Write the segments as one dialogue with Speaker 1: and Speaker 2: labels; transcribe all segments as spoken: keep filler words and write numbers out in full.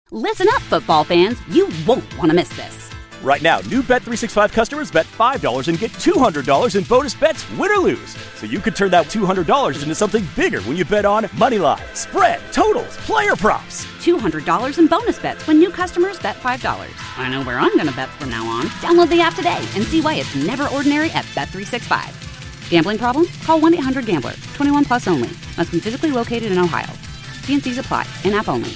Speaker 1: Listen up, football fans. You won't want to miss this.
Speaker 2: Right now, new Bet three sixty-five customers bet five dollars and get two hundred dollars in bonus bets, win or lose. So you could turn that two hundred dollars into something bigger when you bet on money line, spread, totals, player props.
Speaker 1: two hundred dollars in bonus bets when new customers bet five dollars. I know where I'm going to bet from now on. Download the app today and see why it's never ordinary at Bet three sixty-five. Gambling problem? Call one eight hundred gambler. twenty-one plus only. Must be physically located in Ohio. T N Cs apply. In-app only.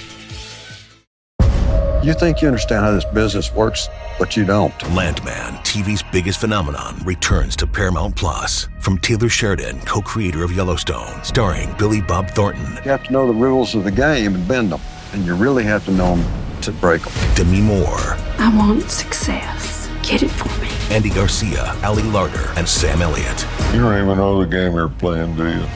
Speaker 3: You think you understand how this business works, but you don't.
Speaker 4: Landman, T V's biggest phenomenon, returns to Paramount Plus. From Taylor Sheridan, co-creator of Yellowstone, starring Billy Bob Thornton.
Speaker 3: You have to know the rules of the game and bend them, and you really have to know them to break them.
Speaker 4: Demi Moore.
Speaker 5: I want success. Get it for me.
Speaker 4: Andy Garcia, Ali Larter, and Sam Elliott.
Speaker 6: You don't even know the game you're playing, do you?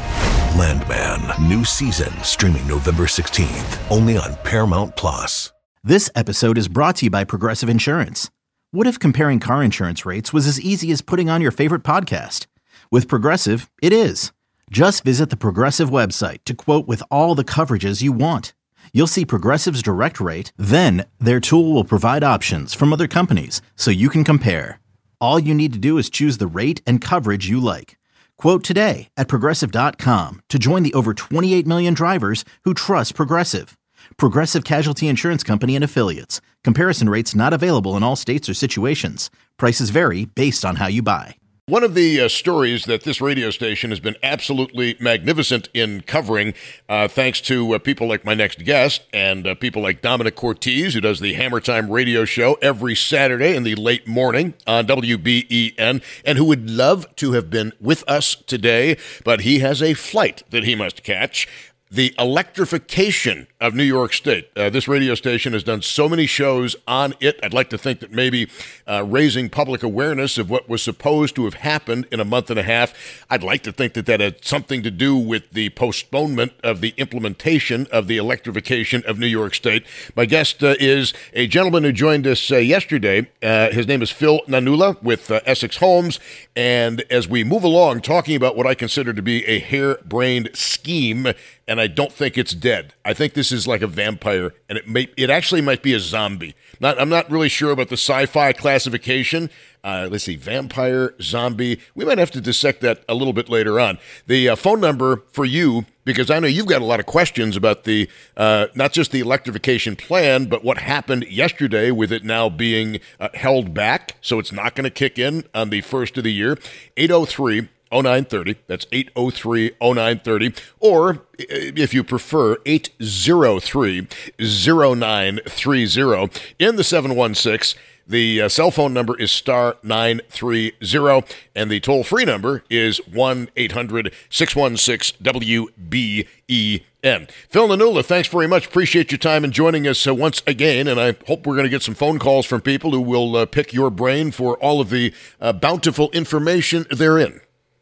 Speaker 4: Landman, new season, streaming November sixteenth, only on Paramount Plus.
Speaker 7: This episode is brought to you by Progressive Insurance. What if comparing car insurance rates was as easy as putting on your favorite podcast? With Progressive, it is. Just visit the Progressive website to quote with all the coverages you want. You'll see Progressive's direct rate, then their tool will provide options from other companies so you can compare. All you need to do is choose the rate and coverage you like. Quote today at Progressive dot com to join the over twenty-eight million drivers who trust Progressive. Progressive Casualty Insurance Company and Affiliates. Comparison rates not available in all states or situations. Prices vary based on how you buy.
Speaker 8: One of the uh, stories that this radio station has been absolutely magnificent in covering, uh, thanks to uh, people like my next guest and uh, people like Dominic Cortese, who does the Hammer Time radio show every Saturday in the late morning on W B E N, and who would love to have been with us today, but he has a flight that he must catch. The electrification of New York State. Uh, this radio station has done so many shows on it. I'd like to think that maybe uh, raising public awareness of what was supposed to have happened in a month and a half. I'd like to think that that had something to do with the postponement of the implementation of the electrification of New York State. My guest uh, is a gentleman who joined us uh, yesterday. Uh, his name is Phil Nanula with uh, Essex Homes. And as we move along, talking about what I consider to be a harebrained scheme, and I don't think it's dead. I think this is like a vampire, and it may it actually might be a zombie. Not, I'm not really sure about the sci-fi classification. Uh, let's see, vampire, zombie. We might have to dissect that a little bit later on. The uh, phone number for you, because I know you've got a lot of questions about the uh, not just the electrification plan, but what happened yesterday with it now being uh, held back, so it's not going to kick in on the first of the year. eight oh three oh nine thirty. That's eight oh three oh nine thirty. Or, if you prefer, eight oh three oh nine three oh. In the seven one six, the uh, cell phone number is star nine three zero, and the toll-free number is one eight hundred six one six W B E N. Phil Nanula, thanks very much. Appreciate your time and joining us uh, once again, and I hope we're going to get some phone calls from people who will uh, pick your brain for all of the uh, bountiful information therein.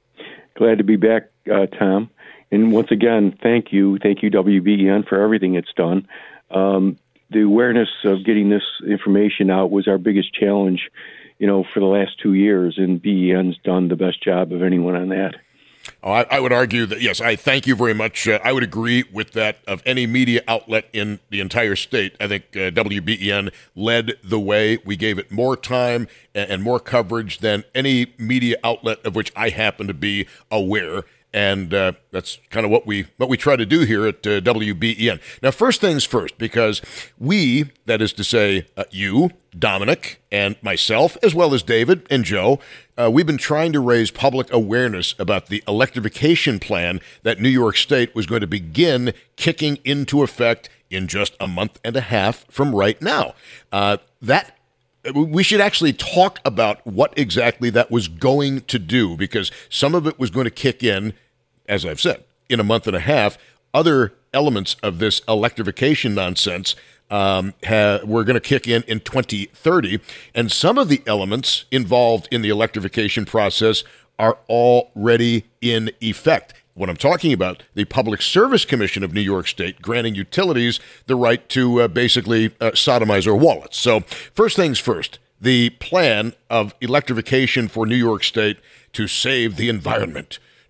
Speaker 9: Glad to be back, uh, Tom. And once again, thank you. Thank you, W B E N, for everything it's done. Um, the awareness of getting this information out was our biggest challenge, you know, for the last two years, and B E N's done the best job of anyone on that.
Speaker 8: Oh, I, I would argue that, yes, I thank you very much. Uh, I would agree with that of any media outlet in the entire state. I think uh, W B E N led the way. We gave it more time and, and more coverage than any media outlet of which I happen to be aware. And uh, that's kind of what we what we try to do here at uh, W B E N. Now, first things first, because we, that is to say uh, you, Dominic, and myself, as well as David and Joe, uh, we've been trying to raise public awareness about the electrification plan that New York State was going to begin kicking into effect in just a month and a half from right now. Uh, that We should actually talk about what exactly that was going to do, because some of it was going to kick in, as I've said, in a month and a half. Other elements of this electrification nonsense um, ha- were going to kick in in twenty thirty, and some of the elements involved in the electrification process are already in effect. What I'm talking about, the Public Service Commission of New York State granting utilities the right to uh, basically uh, sodomize our wallets. So first things first, the plan of electrification for New York State to save the environment,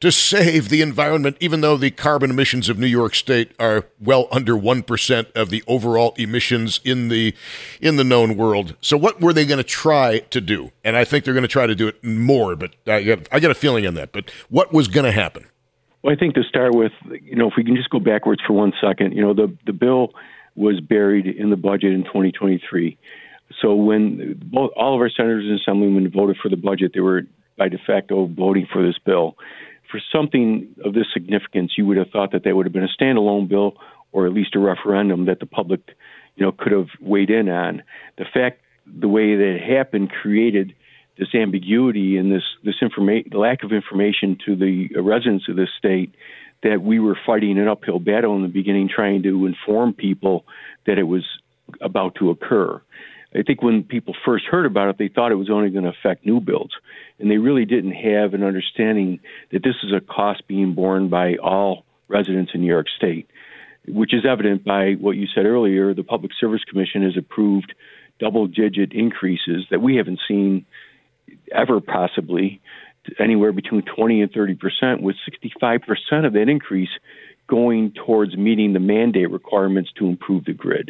Speaker 8: to save the environment, even though the carbon emissions of New York State are well under one percent of the overall emissions in the in the known world. So what were they going to try to do? And I think they're going to try to do it more, but I got, I got a feeling on that. But what was going to happen?
Speaker 9: Well, I think to start with, you know, if we can just go backwards for one second, you know, the, the bill was buried in the budget in twenty twenty-three. So when both, all of our senators and assemblymen voted for the budget, they were by de facto voting for this bill. For something of this significance, you would have thought that that would have been a standalone bill or at least a referendum that the public, you know, could have weighed in on. The fact, the way that it happened created this ambiguity and this this information, lack of information to the residents of this state, that we were fighting an uphill battle in the beginning, trying to inform people that it was about to occur. I think when people first heard about it, they thought it was only going to affect new builds, and they really didn't have an understanding that this is a cost being borne by all residents in New York State, which is evident by what you said earlier. The Public Service Commission has approved double-digit increases that we haven't seen ever, possibly anywhere between twenty and thirty percent, with sixty-five percent of that increase going towards meeting the mandate requirements to improve the grid.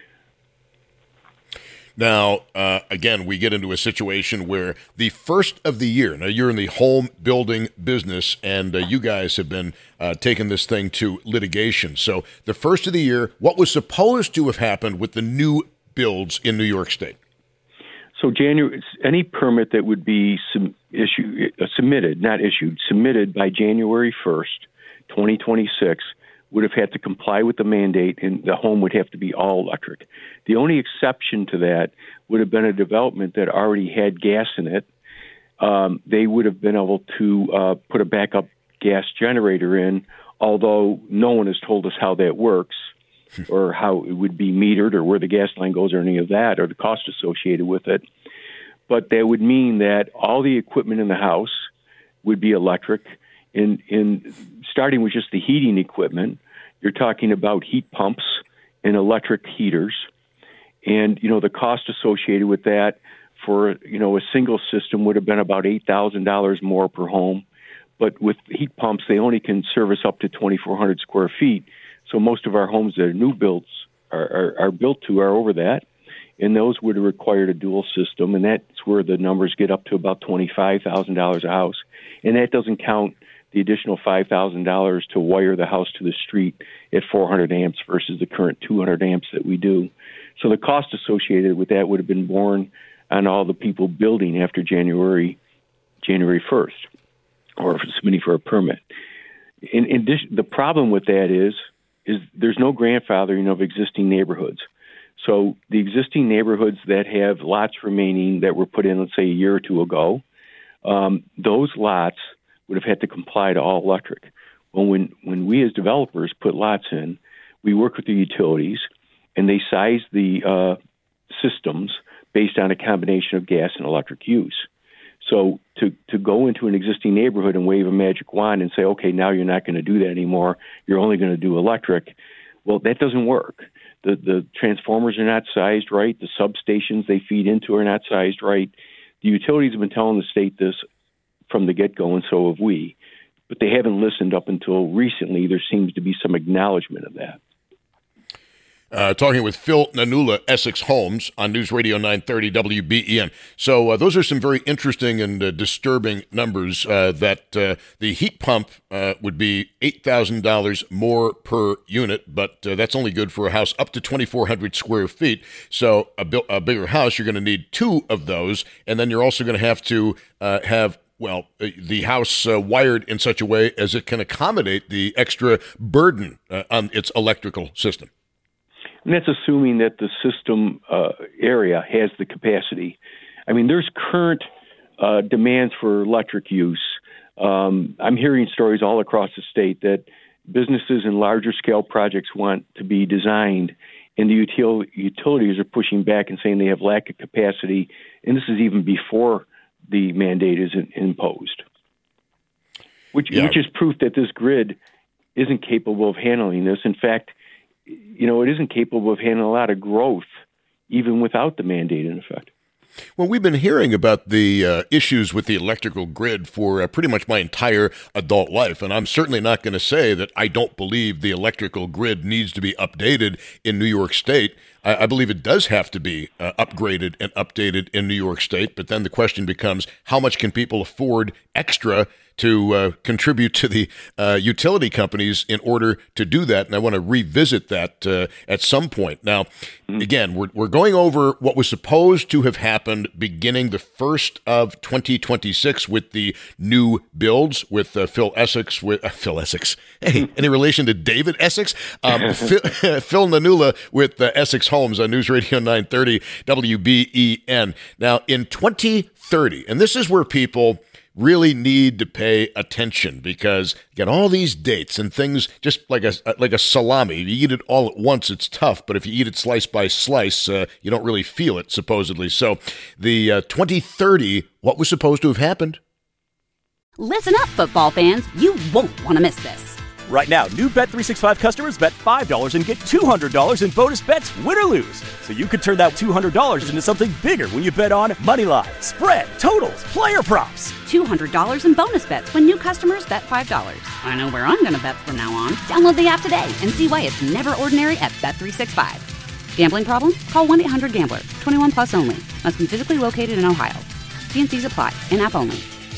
Speaker 8: Now, uh, again, we get into a situation where the first of the year, now you're in the home building business, and uh, you guys have been uh, taking this thing to litigation. So the first of the year, what was supposed to have happened with the new builds in New York State?
Speaker 9: So January, any permit that would be sub- issued, uh, submitted, not issued, submitted by January first, twenty twenty-six, would have had to comply with the mandate, and the home would have to be all electric. The only exception to that would have been a development that already had gas in it. Um, they would have been able to uh, put a backup gas generator in, although no one has told us how that works or how it would be metered or where the gas line goes or any of that or the cost associated with it. But that would mean that all the equipment in the house would be electric. In, in starting with just the heating equipment, you're talking about heat pumps and electric heaters. And, you know, the cost associated with that for, you know, a single system would have been about eight thousand dollars more per home. But with heat pumps, they only can service up to twenty-four hundred square feet. So most of our homes that are new builds are, are, are built to are over that. And those would have required a dual system. And that's where the numbers get up to about twenty-five thousand dollars a house. And that doesn't count the additional five thousand dollars to wire the house to the street at four hundred amps versus the current two hundred amps that we do. So the cost associated with that would have been borne on all the people building after January January first, or submitting for a permit. In, in addition, the problem with that is is there's no grandfathering of existing neighborhoods. So the existing neighborhoods that have lots remaining that were put in, let's say, a year or two ago, um, those lots would have had to comply to all electric. Well, when, when we as developers put lots in, we work with the utilities, and they size the uh, systems based on a combination of gas and electric use. So to, to go into an existing neighborhood and wave a magic wand and say, okay, now you're not going to do that anymore, you're only going to do electric, well, that doesn't work. The, the transformers are not sized right. The substations they feed into are not sized right. The utilities have been telling the state this from the get-go, and so have we. But they haven't listened up until recently. There seems to be some acknowledgement of that.
Speaker 8: Uh, talking with Phil Nanula, Essex Homes, on News Radio nine thirty W B E N. So uh, those are some very interesting and uh, disturbing numbers, uh, that uh, the heat pump uh, would be eight thousand dollars more per unit, but uh, that's only good for a house up to twenty-four hundred square feet. So a, bi- a bigger house, you're going to need two of those, and then you're also going to have to uh, have well, the house uh, wired in such a way as it can accommodate the extra burden uh, on its electrical system.
Speaker 9: And that's assuming that the system uh, area has the capacity. I mean, there's current uh, demands for electric use. Um, I'm hearing stories all across the state that businesses and larger scale projects want to be designed, and the util- utilities are pushing back and saying they have lack of capacity. And this is even before the mandate is in- imposed, which, yeah. which is proof that this grid isn't capable of handling this. In fact, you know, it isn't capable of handling a lot of growth, even without the mandate in effect.
Speaker 8: Well, we've been hearing about the uh, issues with the electrical grid for uh, pretty much my entire adult life, and I'm certainly not going to say that I don't believe the electrical grid needs to be updated in New York State. I, I believe it does have to be uh, upgraded and updated in New York State, but then the question becomes, how much can people afford extra to uh, contribute to the uh, utility companies in order to do that? And I want to revisit that uh, at some point. Now, again, we're, we're going over what was supposed to have happened beginning the first of twenty twenty-six with the new builds with uh, Phil Essex. With uh, Phil Essex. Hey, any relation to David Essex? Um, Phil, Phil Nanula with uh, Essex Homes on News Radio nine thirty W B E N. Now, in twenty thirty, and this is where people really need to pay attention, because again, all these dates and things, just like a like a salami, if you eat it all at once, it's tough, but if you eat it slice by slice, uh, you don't really feel it, supposedly. So the uh, twenty thirty, what was supposed to have happened?
Speaker 1: Listen up, football fans. You won't want to miss this.
Speaker 2: Right now, new Bet three sixty-five customers bet five dollars and get two hundred dollars in bonus bets, win or lose. So you could turn that two hundred dollars into something bigger when you bet on money line, spread, totals, player props.
Speaker 1: two hundred dollars in bonus bets when new customers bet five dollars. I know where I'm going to bet from now on. Download the app today and see why it's never ordinary at Bet three sixty-five. Gambling problem? Call one eight hundred gambler. twenty-one plus only. Must be physically located in Ohio. T N Cs apply. In-app only.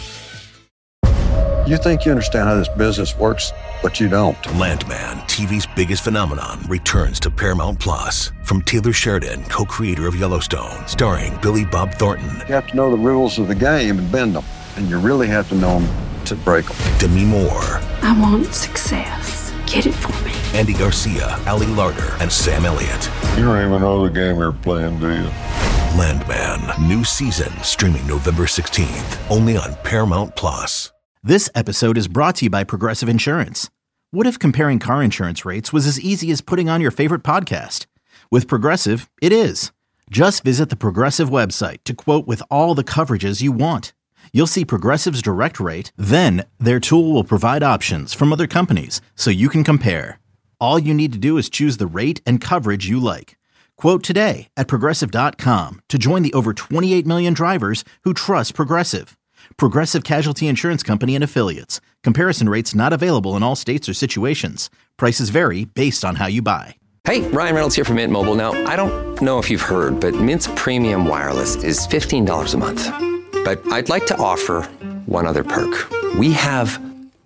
Speaker 3: You think you understand how this business works, but you don't.
Speaker 4: Landman, T V's biggest phenomenon, returns to Paramount Plus. From Taylor Sheridan, co-creator of Yellowstone, starring Billy Bob Thornton.
Speaker 3: You have to know the rules of the game and bend them, and you really have to know them to break them.
Speaker 4: Demi Moore.
Speaker 5: I want success. Get it for me.
Speaker 4: Andy Garcia, Ali Larter, and Sam Elliott.
Speaker 6: You don't even know the game you're playing, do you?
Speaker 4: Landman, new season, streaming November sixteenth, only on Paramount Plus.
Speaker 7: This episode is brought to you by Progressive Insurance. What if comparing car insurance rates was as easy as putting on your favorite podcast? With Progressive, it is. Just visit the Progressive website to quote with all the coverages you want. You'll see Progressive's direct rate, then their tool will provide options from other companies so you can compare. All you need to do is choose the rate and coverage you like. Quote today at Progressive dot com to join the over twenty-eight million drivers who trust Progressive. Progressive Casualty Insurance Company and Affiliates. Comparison rates not available in all states or situations. Prices vary based on how you buy.
Speaker 10: Hey, Ryan Reynolds here from Mint Mobile. Now, I don't know if you've heard, but Mint's premium wireless is fifteen dollars a month. But I'd like to offer one other perk. We have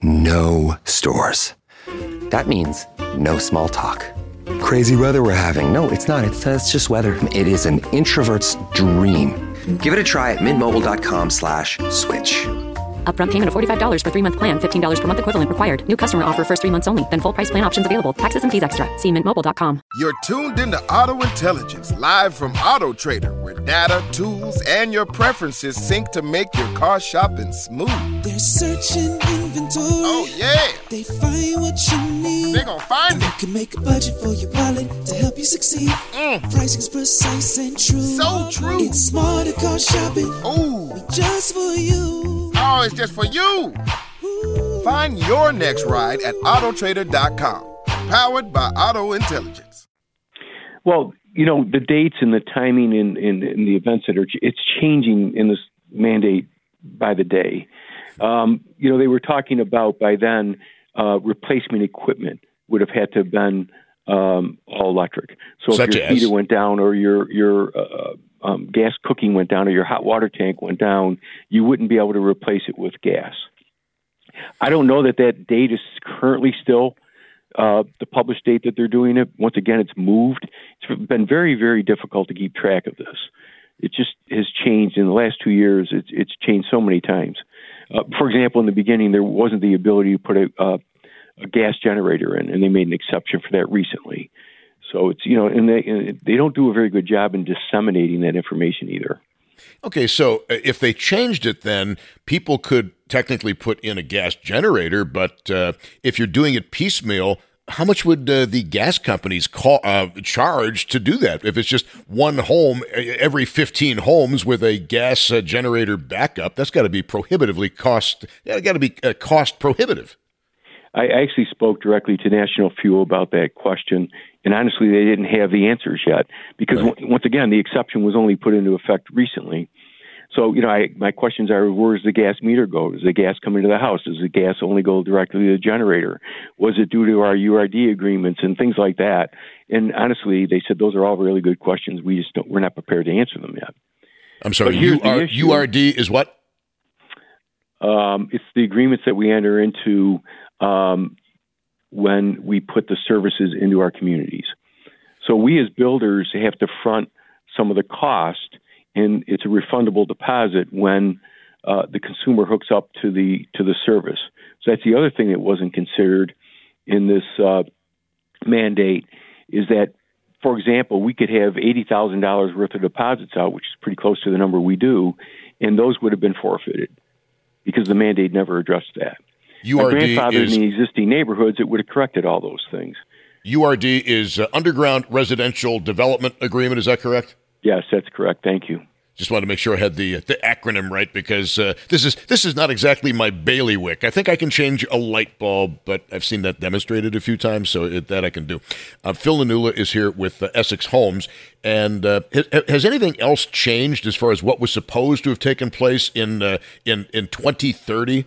Speaker 10: no stores. That means no small talk. Crazy weather we're having. No, it's not. It's, uh, it's just weather. It is an introvert's dream. Give it a try at mintmobile.com slash switch.
Speaker 11: Upfront payment of forty-five dollars for three-month plan, fifteen dollars per month equivalent required. New customer offer first three months only. Then full price plan options available. Taxes and fees extra. See mint mobile dot com.
Speaker 12: You're tuned into Auto Intelligence, live from Auto Trader, where data, tools, and your preferences sync to make your car shopping smooth.
Speaker 13: They're searching inventory.
Speaker 12: Oh, yeah.
Speaker 13: They find what you need.
Speaker 12: They're gonna find
Speaker 13: and
Speaker 12: it.
Speaker 13: You can make a budget for your wallet to help you succeed.
Speaker 12: Mm.
Speaker 13: Pricing's precise and true.
Speaker 12: So true.
Speaker 13: It's smarter car shopping.
Speaker 12: Ooh.
Speaker 13: Just for you.
Speaker 12: Oh, it's just for you. Ooh. Find your next ride at auto trader dot com. Powered by Auto Intelligence.
Speaker 9: Well, you know, the dates and the timing in, in, in the events that are, it's changing in this mandate by the day. Um, you know, they were talking about by then uh, replacement equipment would have had to have been um, all electric. So
Speaker 8: Such
Speaker 9: if your
Speaker 8: as?
Speaker 9: heater went down or your your uh, um, gas cooking went down or your hot water tank went down, you wouldn't be able to replace it with gas. I don't know that that date is currently still uh, the published date that they're doing it. Once again, it's moved. It's been very, very difficult to keep track of this. It just has changed in the last two years. It's, it's changed so many times. Uh, for example, in the beginning, there wasn't the ability to put a, uh, a gas generator in, and they made an exception for that recently. So it's, you know, and they, and they don't do a very good job in disseminating that information either.
Speaker 8: Okay, so if they changed it, then people could technically put in a gas generator, but uh, if you're doing it piecemeal, how much would uh, the gas companies call, uh, charge to do that? If it's just one home, every fifteen homes with a gas uh, generator backup, that's got to be prohibitively cost. Got to be uh, cost prohibitive.
Speaker 9: I actually spoke directly to National Fuel about that question, And honestly, they didn't have the answers yet because, right. w- once again, the exception was only put into effect recently. So, you know, I, my questions are, where does the gas meter go? Does the gas come into the house? Does the gas only go directly to the generator? Was it due to our U R D agreements and things like that? And honestly, they said those are all really good questions. We just don't, we're not prepared to answer them yet.
Speaker 8: I'm sorry, U R, U R D is what?
Speaker 9: Um, it's the agreements that we enter into um, when we put the services into our communities. So we as builders have to front some of the cost, and it's a refundable deposit when uh, the consumer hooks up to the to the service. So that's the other thing that wasn't considered in this uh, mandate is that, for example, we could have eighty thousand dollars worth of deposits out, which is pretty close to the number we do, and those would have been forfeited because the mandate never addressed that.
Speaker 8: U R D
Speaker 9: grandfather
Speaker 8: is,
Speaker 9: in the existing neighborhoods, it would have corrected all those things.
Speaker 8: U R D is uh, Underground Residential Development Agreement, is that correct?
Speaker 9: Yes, that's correct. Thank you.
Speaker 8: Just wanted to make sure I had the the acronym right because uh, this is this is not exactly my bailiwick. I think I can change a light bulb, but I've seen that demonstrated a few times, so it, that I can do. Uh, Phil Nanula is here with uh, Essex Homes, and uh, has, has anything else changed as far as what was supposed to have taken place in uh, in in twenty thirty?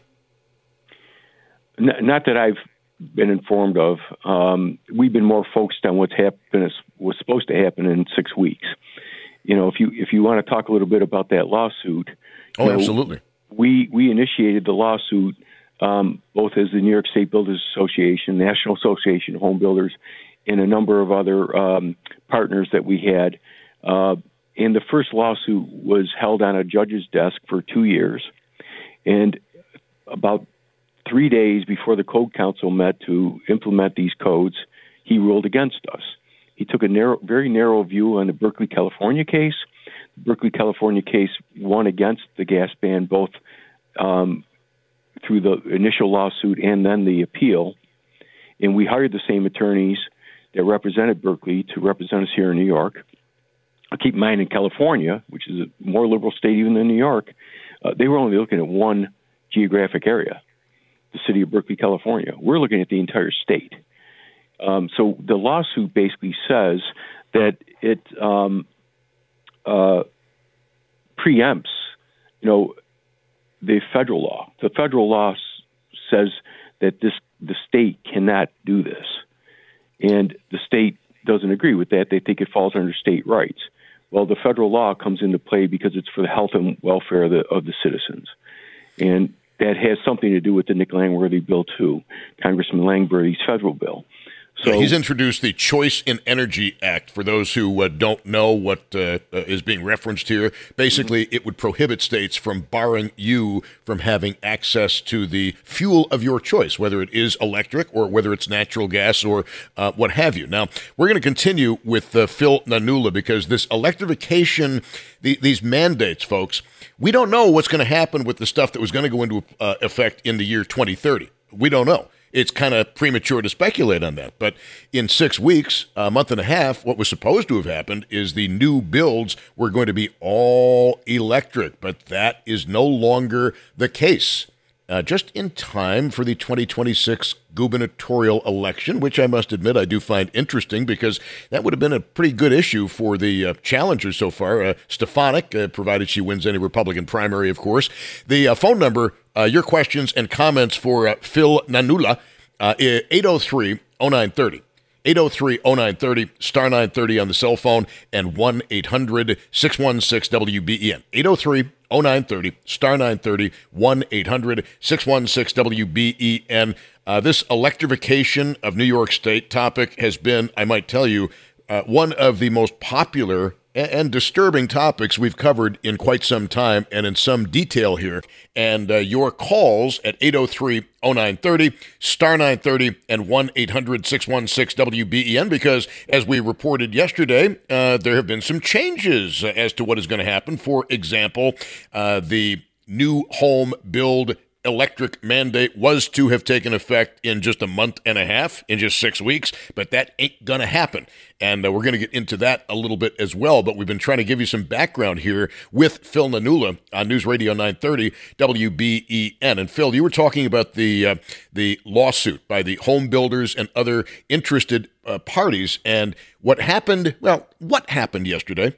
Speaker 9: Not that I've been informed of. Um, we've been more focused on what's happened, was supposed to happen in six weeks. You know, if you if you want to talk a little bit about that lawsuit.
Speaker 8: Oh,
Speaker 9: you know,
Speaker 8: absolutely.
Speaker 9: We we initiated the lawsuit um, both as the New York State Builders Association, National Association of Home Builders, and a number of other um, partners that we had. Uh, and the first lawsuit was held on a judge's desk for two years. And about three days before the Code Council met to implement these codes, he ruled against us. He took a narrow, very narrow view on the Berkeley, California case. The Berkeley, California case won against the gas ban both um, through the initial lawsuit and then the appeal. And we hired the same attorneys that represented Berkeley to represent us here in New York. Keep in mind, in California, which is a more liberal state even than New York, uh, they were only looking at one geographic area, the city of Berkeley, California. We're looking at the entire state. Um, so the lawsuit basically says that it um, uh, preempts, you know, the federal law. The federal law s- says that this the state cannot do this, and the state doesn't agree with that. They think it falls under state rights. Well, the federal law comes into play because it's for the health and welfare of the of the citizens, and that has something to do with the Nick Langworthy bill too, Congressman Langworthy's federal bill.
Speaker 8: So, yeah, he's introduced the Choice in Energy Act. For those who uh, don't know what uh, uh, is being referenced here, basically mm-hmm. it would prohibit states from barring you from having access to the fuel of your choice, whether it is electric or whether it's natural gas or uh, what have you. Now, we're going to continue with uh, Phil Nanula because this electrification, the, these mandates, folks, we don't know what's going to happen with the stuff that was going to go into uh, effect in the year twenty thirty. We don't know. It's kind of premature to speculate on that. But in six weeks, a month and a half, what was supposed to have happened is the new builds were going to be all electric. But that is no longer the case. Uh, just in time for the twenty twenty-six gubernatorial election, which I must admit I do find interesting because that would have been a pretty good issue for the uh, challengers so far. Uh, Stefanik, uh, provided she wins any Republican primary, of course. The uh, phone number, uh, your questions and comments for uh, Phil Nanula, uh, eight oh three oh nine thirty. eight oh three oh nine thirty, star nine thirty on the cell phone, and one eight hundred six one six W B E N. eight oh three oh nine thirty, star nine thirty, one eight hundred six one six W B E N. Uh, this electrification of New York State topic has been, I might tell you, uh, one of the most popular and disturbing topics we've covered in quite some time and in some detail here. And uh, your calls at eight oh three oh nine thirty, star nine thirty, and one eight hundred six one six W B E N, because as we reported yesterday, uh, there have been some changes as to what is going to happen. For example, uh, the new home build electric mandate was to have taken effect in just a month and a half, in just six weeks, but that ain't going to happen. And uh, we're going to get into that a little bit as well, but we've been trying to give you some background here with Phil Nanula on News Radio nine thirty W B E N. And Phil, you were talking about the uh, the lawsuit by the home builders and other interested uh, parties, and what happened, well, what happened yesterday?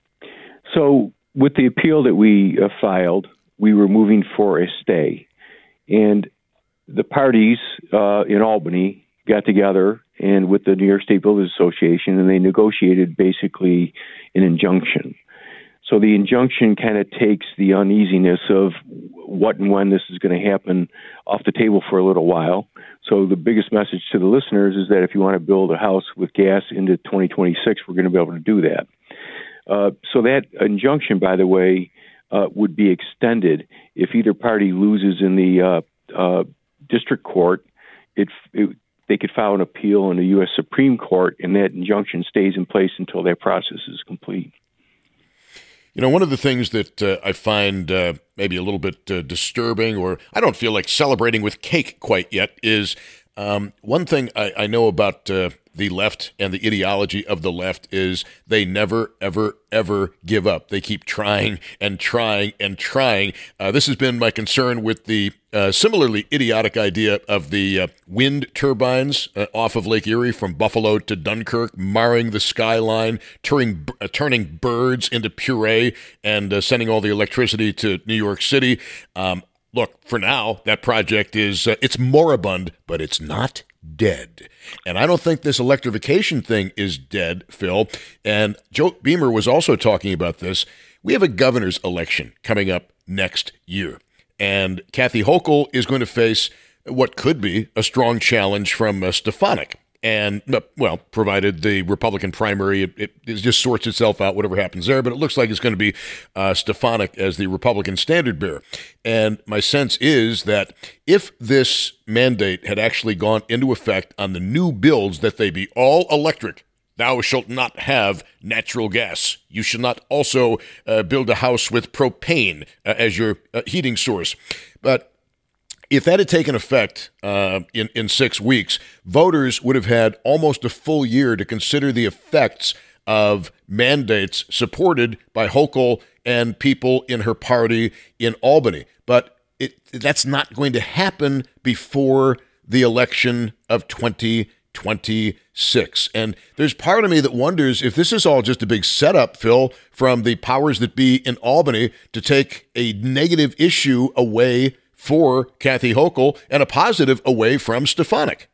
Speaker 9: So with the appeal that we uh, filed, we were moving for a stay. And the parties uh, in Albany got together and with the New York State Builders Association, and they negotiated basically an injunction. So the injunction kind of takes the uneasiness of what and when this is going to happen off the table for a little while. So the biggest message to the listeners is that if you want to build a house with gas into twenty twenty-six, we're going to be able to do that. Uh, so that injunction, by the way, uh, would be extended if either party loses in the uh, uh, district court. It, it, they could file an appeal in the U S Supreme Court, and that injunction stays in place until that process is complete.
Speaker 8: You know, one of the things that uh, I find uh, maybe a little bit uh, disturbing, or I don't feel like celebrating with cake quite yet, is um, one thing I, I know about uh, the left and the ideology of the left is they never, ever, ever give up. They keep trying and trying and trying. Uh, this has been my concern with the uh, similarly idiotic idea of the uh, wind turbines uh, off of Lake Erie from Buffalo to Dunkirk, marring the skyline, turning, uh, turning birds into puree, and uh, sending all the electricity to New York City. Um, look, for now, that project is, uh, it's moribund, but it's not dead. And I don't think this electrification thing is dead, Phil. And Joe Beamer was also talking about this. We have a governor's election coming up next year. And Kathy Hochul is going to face what could be a strong challenge from uh, Stefanik. And, well, provided the Republican primary, it, it, it just sorts itself out, whatever happens there. But it looks like it's going to be uh, Stefanik as the Republican standard bearer. And my sense is that if this mandate had actually gone into effect on the new builds, that they be all electric. Thou shalt not have natural gas. You shall not also uh, build a house with propane uh, as your uh, heating source. But if that had taken effect uh, in, in six weeks, voters would have had almost a full year to consider the effects of mandates supported by Hochul and people in her party in Albany. But it, that's not going to happen before the election of twenty twenty-six. And there's part of me that wonders if this is all just a big setup, Phil, from the powers that be in Albany to take a negative issue away for Kathy Hochul and a positive away from Stefanik.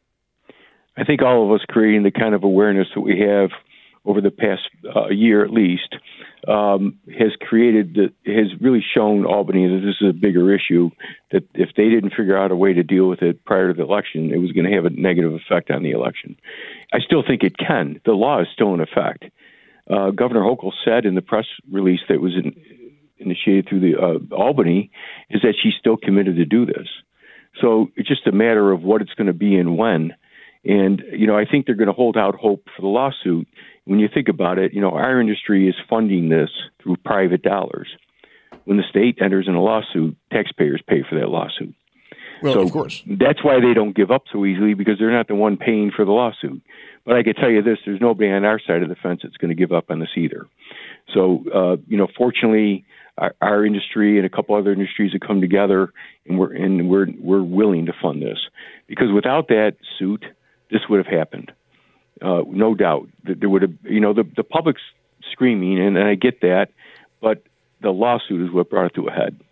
Speaker 9: I think all of us creating the kind of awareness that we have over the past uh, year at least um, has created, the, has really shown Albany that this is a bigger issue, that if they didn't figure out a way to deal with it prior to the election, it was going to have a negative effect on the election. I still think it can. The law is still in effect. Uh, Governor Hochul said in the press release that was in, initiated through the uh, Albany is that she's still committed to do this. So it's just a matter of what it's going to be and when. And, you know, I think they're going to hold out hope for the lawsuit. When you think about it, you know, our industry is funding this through private dollars. When the state enters in a lawsuit, taxpayers pay for that lawsuit.
Speaker 8: Well,
Speaker 9: so
Speaker 8: of course.
Speaker 9: That's why they don't give up so easily, because they're not the one paying for the lawsuit. But I can tell you this, there's nobody on our side of the fence that's going to give up on this either. So, uh, you know, fortunately, our, our industry and a couple other industries have come together, and we're and we're we're willing to fund this, because without that suit, this would have happened. Uh, no doubt that there would have, you know, the, the public's screaming, and, and I get that, but the lawsuit is what brought it to a head.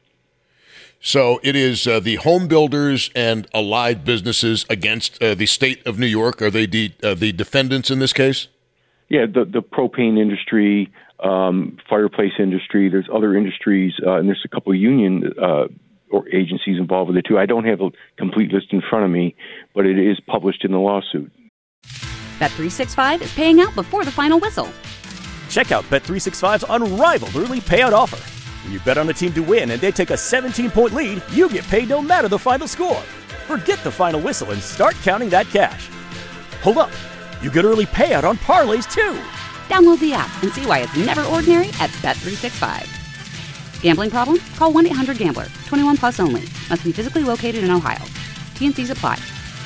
Speaker 8: So it is uh, the home builders and allied businesses against uh, the state of New York. Are they de- uh, the defendants in this case?
Speaker 9: Yeah, the, the propane industry, um, fireplace industry, there's other industries, uh, and there's a couple of union uh, or agencies involved with it too. I don't have a complete list in front of me, but it is published in the lawsuit.
Speaker 1: Bet three sixty-five is paying out before the final whistle.
Speaker 2: Check out Bet three sixty-five's unrivaled early payout offer. When you bet on a team to win and they take a seventeen-point lead, you get paid no matter the final score. Forget the final whistle and start counting that cash. Hold up. You get early payout on parlays, too.
Speaker 1: Download the app and see why it's never ordinary at Bet three sixty-five. Gambling problem? Call one eight hundred gambler. twenty-one plus only. Must be physically located in Ohio. T and C's apply.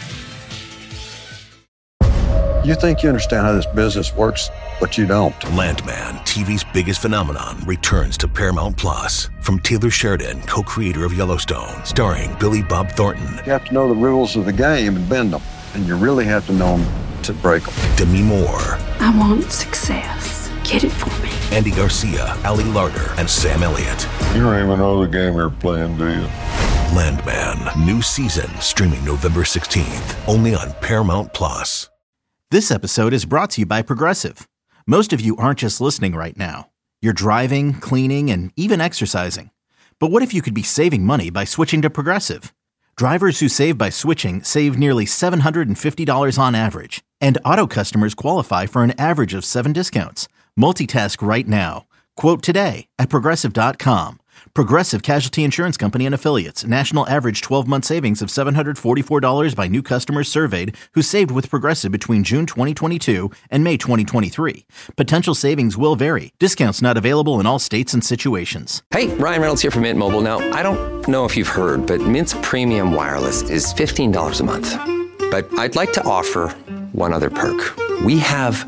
Speaker 3: You think you understand how this business works, but you don't.
Speaker 4: Landman, T V's biggest phenomenon, returns to Paramount Plus. From Taylor Sheridan, co-creator of Yellowstone, starring Billy Bob Thornton.
Speaker 3: You have to know the rules of the game and bend them, and you really have to know them to break them.
Speaker 4: Demi Moore.
Speaker 5: I want success. Get it for me.
Speaker 4: Andy Garcia, Ali Larter, and Sam Elliott.
Speaker 6: You don't even know the game you're playing, do you?
Speaker 4: Landman, new season, streaming November sixteenth, only on Paramount Plus.
Speaker 7: This episode is brought to you by Progressive. Most of you aren't just listening right now. You're driving, cleaning, and even exercising. But what if you could be saving money by switching to Progressive? Drivers who save by switching save nearly seven hundred fifty dollars on average. And auto customers qualify for an average of seven discounts. Multitask right now. Quote today at Progressive dot com. Progressive Casualty Insurance Company and Affiliates. National average twelve-month savings of seven hundred forty-four dollars by new customers surveyed who saved with Progressive between June twenty twenty-two and May twenty twenty-three. Potential savings will vary. Discounts not available in all states and situations.
Speaker 10: Hey, Ryan Reynolds here from Mint Mobile. Now, I don't know if you've heard, but Mint's premium wireless is fifteen dollars a month. But I'd like to offer one other perk. We have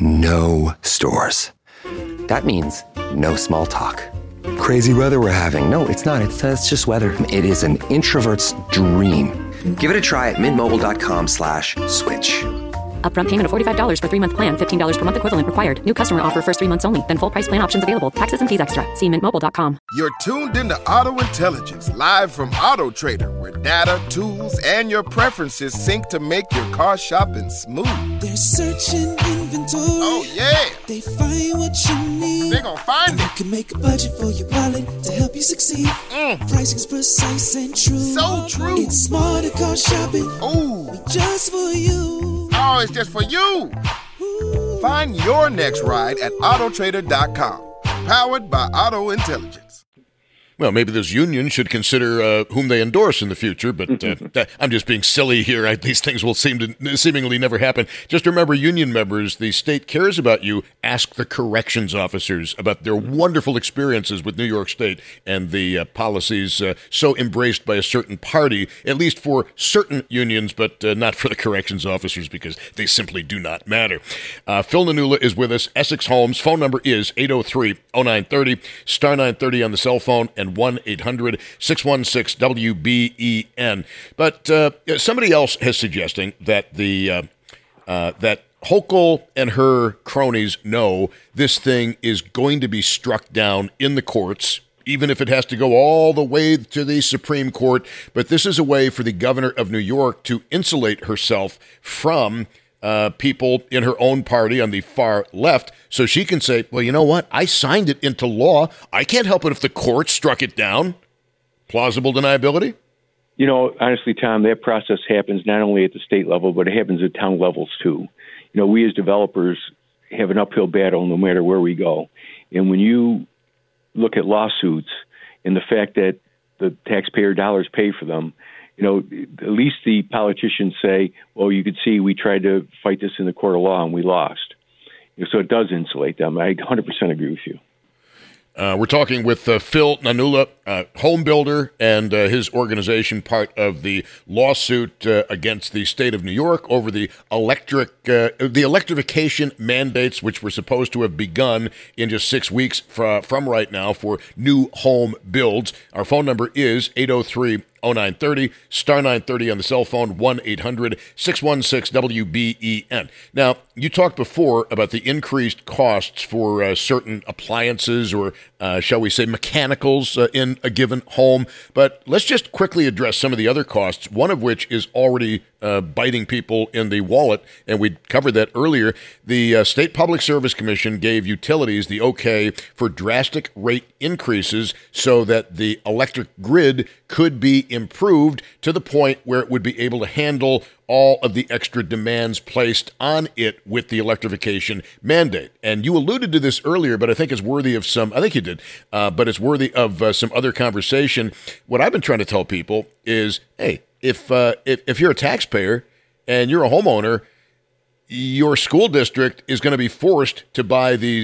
Speaker 10: no stores. That means no small talk. Crazy weather we're having. No, it's not. It's, uh, it's just weather. It is an introvert's dream. Give it a try at mintmobile.com slash switch.
Speaker 11: Upfront payment of forty-five dollars for three-month plan, fifteen dollars per month equivalent required. New customer offer first three months only. Then full price plan options available. Taxes and fees extra. See mint mobile dot com.
Speaker 12: You're tuned into Auto Intelligence, live from Auto Trader, where data, tools, and your preferences sync to make your car shopping smooth.
Speaker 13: They're searching inventory.
Speaker 12: Oh, yeah.
Speaker 13: They find what you need.
Speaker 12: They gon' find
Speaker 13: and
Speaker 12: it.
Speaker 13: You can make a budget for your wallet to help you succeed.
Speaker 12: Mm.
Speaker 13: Pricing's precise and true.
Speaker 12: So true.
Speaker 13: It's smarter car shopping.
Speaker 12: Ooh.
Speaker 13: Just for you.
Speaker 12: Oh, it's just for you. Ooh. Find your next ride at auto trader dot com. Powered by Auto Intelligence.
Speaker 8: Well, maybe those unions should consider uh, whom they endorse in the future, but uh, that, I'm just being silly here. I, these things will seem to seemingly never happen. Just remember, union members, the state cares about you. Ask the corrections officers about their wonderful experiences with New York State and the uh, policies uh, so embraced by a certain party, at least for certain unions, but uh, not for the corrections officers because they simply do not matter. Uh, Phil Nanula is with us. Essex Homes. Phone number is eight oh three oh nine thirty, star nine thirty on the cell phone, and one eight hundred six one six W B E N. But uh, somebody else is suggesting that the uh, uh, that Hochul and her cronies know this thing is going to be struck down in the courts, even if it has to go all the way to the Supreme Court. But this is a way for the governor of New York to insulate herself from Uh, people in her own party on the far left, so she can say, well, you know what? I signed it into law. I can't help it if the court struck it down. Plausible deniability?
Speaker 9: You know, honestly, Tom, that process happens not only at the state level, but it happens at town levels too. You know, we as developers have an uphill battle no matter where we go. And when you look at lawsuits and the fact that the taxpayer dollars pay for them, you know, at least the politicians say, well, you could see we tried to fight this in the court of law and we lost. You know, so it does insulate them. I one hundred percent agree with you.
Speaker 8: Uh, we're talking with uh, Phil Nanula, uh, home builder, and uh, his organization, part of the lawsuit uh, against the state of New York over the electric, uh, the electrification mandates, which were supposed to have begun in just six weeks fr- from right now for new home builds. Our phone number is eight oh three oh nine thirty, star nine thirty on the cell phone, one eight hundred six one six W B E N. Now, you talked before about the increased costs for uh, certain appliances or, uh, shall we say, mechanicals uh, in a given home, but let's just quickly address some of the other costs, one of which is already uh, biting people in the wallet, and we covered that earlier. The uh, State Public Service Commission gave utilities the okay for drastic rate increases so that the electric grid could be improved to the point where it would be able to handle all of the extra demands placed on it with the electrification mandate. And you alluded to this earlier, but I think it's worthy of some, I think you did, uh, but it's worthy of uh, some other conversation. What I've been trying to tell people is, hey, if, uh, if, if you're a taxpayer and you're a homeowner, your school district is going to be forced to buy these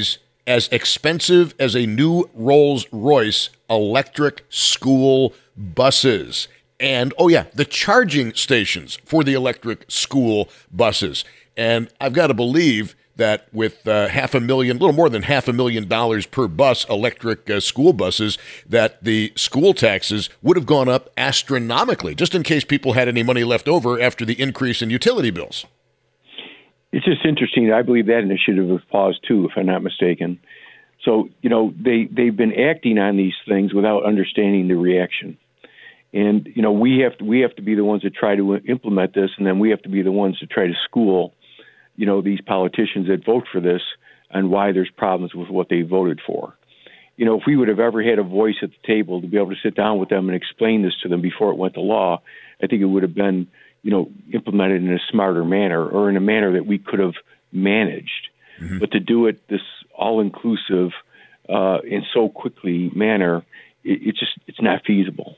Speaker 8: as expensive as a new Rolls-Royce electric school buses. And, oh yeah, the charging stations for the electric school buses. And I've got to believe that with uh, half a million, a little more than half a million dollars per bus, electric uh, school buses, that the school taxes would have gone up astronomically, just in case people had any money left over after the increase in utility bills.
Speaker 9: It's just interesting. I believe that initiative was paused too, if I'm not mistaken. So, you know, they, they've been acting on these things without understanding the reaction. And, you know, we have to, we have to be the ones that try to implement this, and then we have to be the ones to try to school, you know, these politicians that vote for this and why there's problems with what they voted for. You know, if we would have ever had a voice at the table to be able to sit down with them and explain this to them before it went to law, I think it would have been, you know, implemented in a smarter manner or in a manner that we could have managed. Mm-hmm. But to do it this all-inclusive uh, and so quickly manner, it, it just it's not feasible.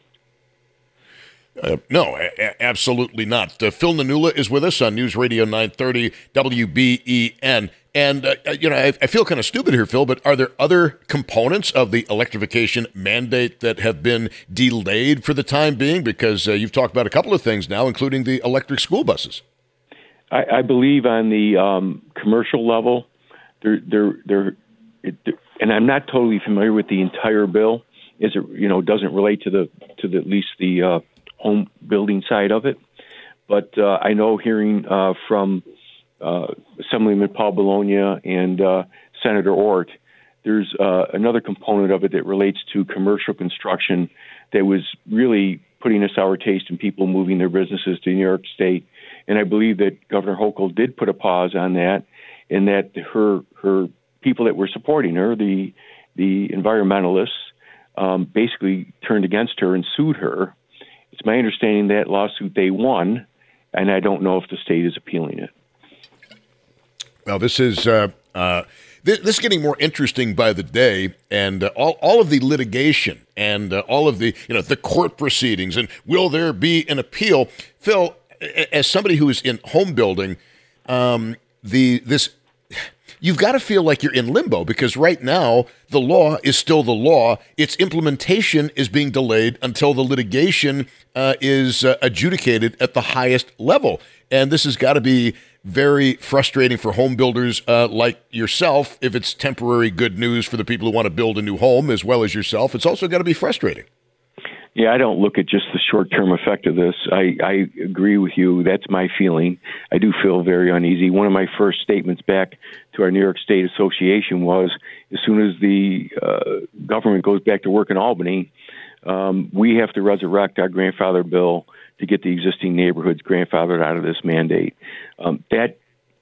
Speaker 8: Uh, no, a- absolutely not. Uh, Phil Nanula is with us on News Radio nine thirty W B E N. And, uh, you know, I, I feel kind of stupid here, Phil, but are there other components of the electrification mandate that have been delayed for the time being? Because uh, you've talked about a couple of things now, including the electric school buses.
Speaker 9: I, I believe on the um, commercial level, there, there, there, it, and I'm not totally familiar with the entire bill, as it, you know, doesn't relate to the to the, at least the uh, home building side of it. But uh, I know hearing uh, from uh, Assemblyman Paul Bologna and uh, Senator Ort, there's uh, another component of it that relates to commercial construction that was really putting a sour taste in people moving their businesses to New York State. And I believe that Governor Hochul did put a pause on that, and that her her people that were supporting her, the the environmentalists, um, basically turned against her and sued her. It's my understanding that lawsuit they won, and I don't know if the state is appealing it.
Speaker 8: Well, this is uh, uh, this, this is getting more interesting by the day, and uh, all all of the litigation and uh, all of the you know the court proceedings, and will there be an appeal? Phil, as somebody who is in home building, um, the this. You've got to feel like you're in limbo because right now the law is still the law. Its implementation is being delayed until the litigation uh, is uh, adjudicated at the highest level. And this has got to be very frustrating for home builders uh, like yourself. If it's temporary good news for the people who want to build a new home as well as yourself, it's also got to be frustrating.
Speaker 9: Yeah, I don't look at just the short-term effect of this. I, I agree with you. That's my feeling. I do feel very uneasy. One of my first statements back to our New York State Association was, as soon as the uh, government goes back to work in Albany, um, we have to resurrect our grandfather bill to get the existing neighborhoods grandfathered out of this mandate. Um, that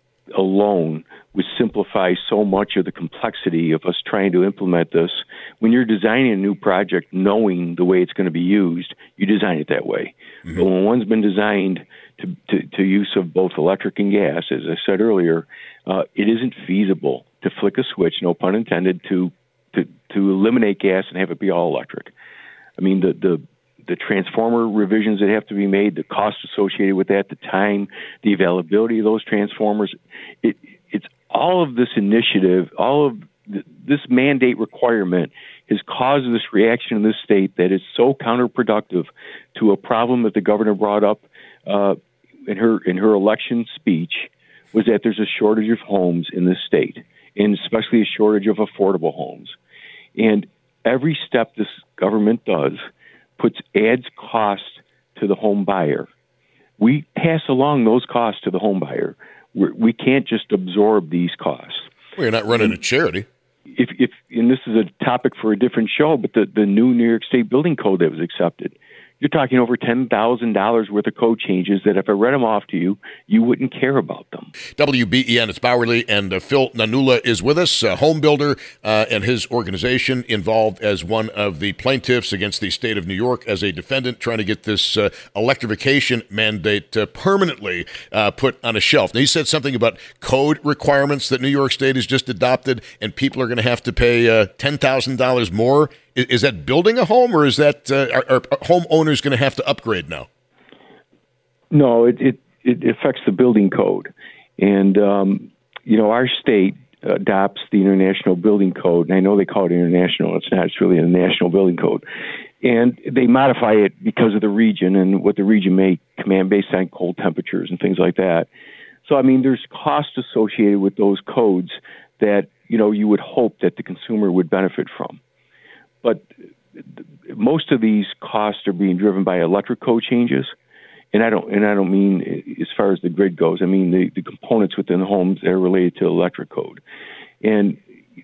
Speaker 9: alone would simplify so much of the complexity of us trying to implement this. When you're designing a new project, knowing the way it's going to be used, you design it that way. Mm-hmm. But when one's been designed to, to, to use of both electric and gas, as I said earlier, uh, it isn't feasible to flick a switch, no pun intended, to, to, to eliminate gas and have it be all electric. I mean, the, the the transformer revisions that have to be made, the cost associated with that, the time, the availability of those transformers, it, it's all of this initiative, all of th- this mandate requirement has caused this reaction in this state that is so counterproductive to a problem that the governor brought up uh, in her in her election speech, was that there's a shortage of homes in this state, and especially a shortage of affordable homes. And every step this government does puts adds cost to the home buyer. We pass along those costs to the home buyer. We're, we can't just absorb these costs.
Speaker 8: Well, you're not running a charity.
Speaker 9: If, if, and this is a topic for a different show, but the, the new New York State building code that was accepted, you're talking over ten thousand dollars worth of code changes that if I read them off to you, you wouldn't care about them.
Speaker 8: W B E N, it's Bowerly, and uh, Phil Nanula is with us, a home builder, uh, and his organization involved as one of the plaintiffs against the state of New York as a defendant, trying to get this uh, electrification mandate uh, permanently uh, put on a shelf. Now, he said something about code requirements that New York State has just adopted, and people are going to have to pay uh, ten thousand dollars more. Is, is that building a home, or is that uh, are, are homeowners going to have to upgrade now?
Speaker 9: No, it, it, it affects the building code. And, um, you know, our state adopts the International Building Code, and I know they call it international. It's not. It's really a national building code. And they modify it because of the region and what the region may command based on cold temperatures and things like that. So, I mean, there's costs associated with those codes that, you know, you would hope that the consumer would benefit from. But most of these costs are being driven by electric code changes. And I don't and I don't mean as far as the grid goes. I mean the, the components within the homes that are related to electric code. And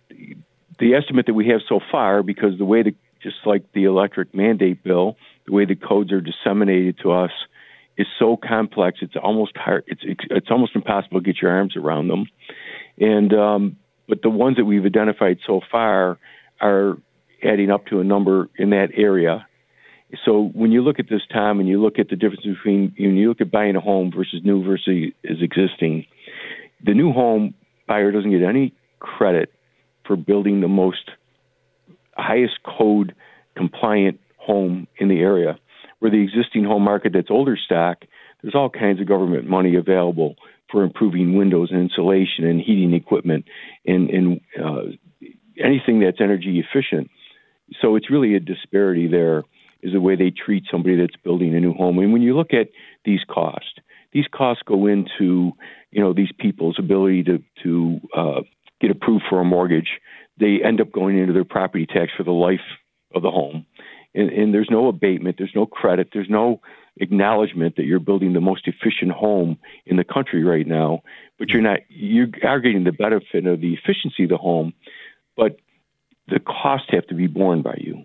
Speaker 9: the estimate that we have so far, because the way the just like the electric mandate bill, the way the codes are disseminated to us is so complex. It's almost hard. It's it's almost impossible to get your arms around them. And um, but the ones that we've identified so far are adding up to a number in that area. So when you look at this, Tom, and you look at the difference between, when you look at buying a home versus new versus is existing, the new home buyer doesn't get any credit for building the most highest code compliant home in the area. Where the existing home market that's older stock, there's all kinds of government money available for improving windows and insulation and heating equipment and, and uh, anything that's energy efficient. So it's really a disparity there, is the way they treat somebody that's building a new home. And when you look at these costs, these costs go into, you know, these people's ability to, to uh, get approved for a mortgage. They end up going into their property tax for the life of the home. And, and there's no abatement, there's no credit, there's no acknowledgement that you're building the most efficient home in the country right now. But you're not, you are getting the benefit of the efficiency of the home, but the costs have to be borne by you.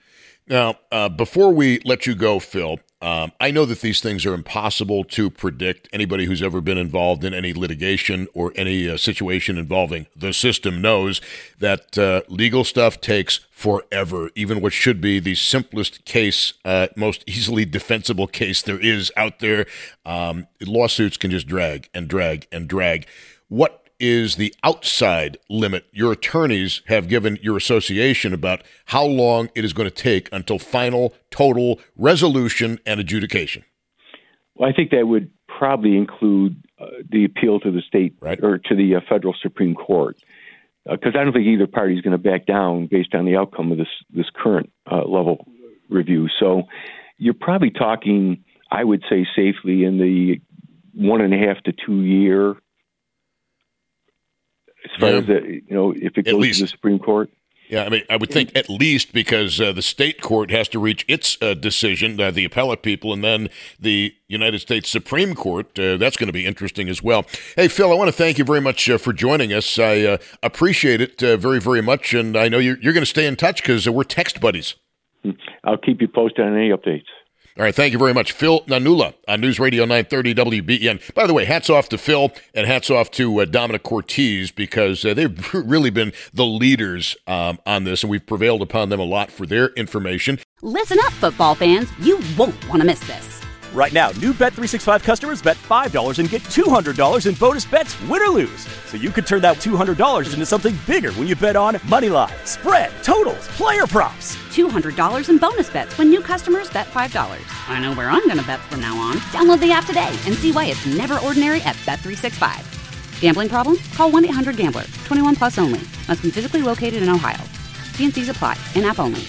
Speaker 8: Now, uh, before we let you go, Phil, um, I know that these things are impossible to predict. Anybody who's ever been involved in any litigation or any uh, situation involving the system knows that uh, legal stuff takes forever. Even what should be the simplest case, uh, most easily defensible case there is out there, um, lawsuits can just drag and drag and drag. What is the outside limit your attorneys have given your association about how long it is going to take until final, total resolution and adjudication?
Speaker 9: Well, I think that would probably include uh, the appeal to the state right. or to the uh, federal Supreme Court, because uh, I don't think either party is going to back down based on the outcome of this this current uh, level review. So you're probably talking, I would say safely, in the one and a half to two year. As far yeah. as, the, you know, if it goes to the Supreme Court?
Speaker 8: Yeah, I mean, I would think at least, because uh, the state court has to reach its uh, decision, uh, the appellate people, and then the United States Supreme Court. Uh, that's going to be interesting as well. Hey, Phil, I want to thank you very much uh, for joining us. I uh, appreciate it uh, very, very much, and I know you're, you're going to stay in touch because uh, we're text buddies.
Speaker 9: I'll keep you posted on any updates.
Speaker 8: All right, thank you very much. Phil Nanula on News Radio nine thirty W B E N. By the way, hats off to Phil and hats off to uh, Dominic Cortese, because uh, they've really been the leaders um, on this, and we've prevailed upon them a lot for their information.
Speaker 1: Listen up, football fans. You won't want to miss this.
Speaker 2: Right now, new Bet three sixty-five customers bet five dollars and get two hundred dollars in bonus bets, win or lose. So you could turn that two hundred dollars into something bigger when you bet on money line, spread, totals, player props.
Speaker 1: two hundred dollars in bonus bets when new customers bet five dollars. I know where I'm going to bet from now on. Download the app today and see why it's never ordinary at Bet three sixty-five. Gambling problem? Call one eight hundred gambler. twenty-one plus only. Must be physically located in Ohio. T and C's apply. In-app only.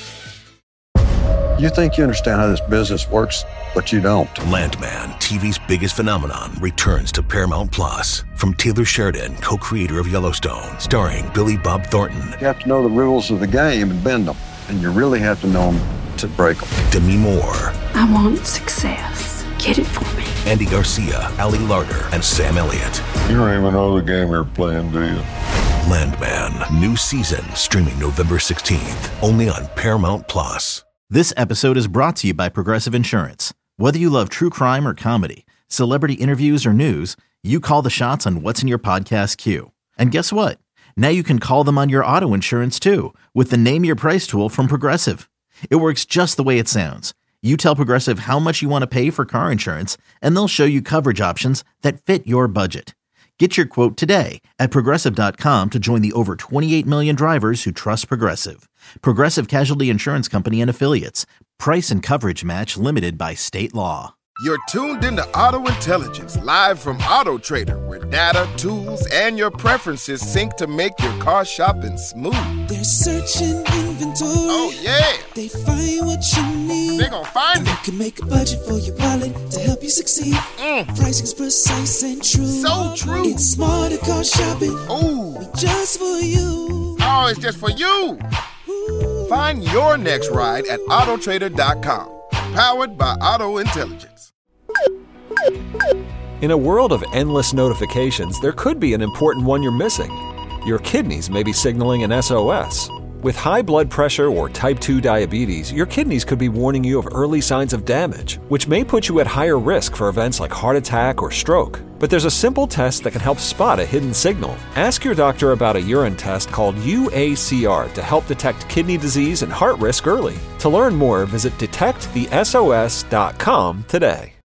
Speaker 3: You think you understand how this business works, but you don't.
Speaker 4: Landman, T V's biggest phenomenon, returns to Paramount Plus. From Taylor Sheridan, co-creator of Yellowstone, starring Billy Bob Thornton.
Speaker 3: You have to know the rules of the game and bend them, and you really have to know them to break them.
Speaker 4: Demi Moore.
Speaker 5: I want success. Get it for me.
Speaker 4: Andy Garcia, Ali Larter, and Sam Elliott.
Speaker 6: You don't even know the game you're playing, do you?
Speaker 4: Landman, new season, streaming November sixteenth, only on Paramount Plus.
Speaker 7: This episode is brought to you by Progressive Insurance. Whether you love true crime or comedy, celebrity interviews or news, you call the shots on what's in your podcast queue. And guess what? Now you can call them on your auto insurance too, with the Name Your Price tool from Progressive. It works just the way it sounds. You tell Progressive how much you want to pay for car insurance, and they'll show you coverage options that fit your budget. Get your quote today at Progressive dot com to join the over twenty-eight million drivers who trust Progressive. Progressive Casualty Insurance Company and Affiliates. Price and coverage match limited by state law.
Speaker 12: You're tuned into Auto Intelligence, live from Auto Trader, where data, tools, and your preferences sync to make your car shopping smooth.
Speaker 13: They're searching inventory.
Speaker 12: Oh, yeah.
Speaker 13: They find what you need.
Speaker 12: They gon' find
Speaker 13: and
Speaker 12: it.
Speaker 13: You can make a budget for your wallet to help you succeed.
Speaker 12: Mm.
Speaker 13: Pricing's precise and true.
Speaker 12: So true.
Speaker 13: It's smarter car shopping.
Speaker 12: Ooh.
Speaker 13: Just for you.
Speaker 12: Oh, it's just for you. Ooh. Find your next ride at auto trader dot com. Powered by Auto Intelligence.
Speaker 14: In a world of endless notifications, there could be an important one you're missing. Your kidneys may be signaling an S O S. With high blood pressure or type two diabetes, your kidneys could be warning you of early signs of damage, which may put you at higher risk for events like heart attack or stroke. But there's a simple test that can help spot a hidden signal. Ask your doctor about a urine test called U A C R to help detect kidney disease and heart risk early. To learn more, visit detect the S O S dot com today.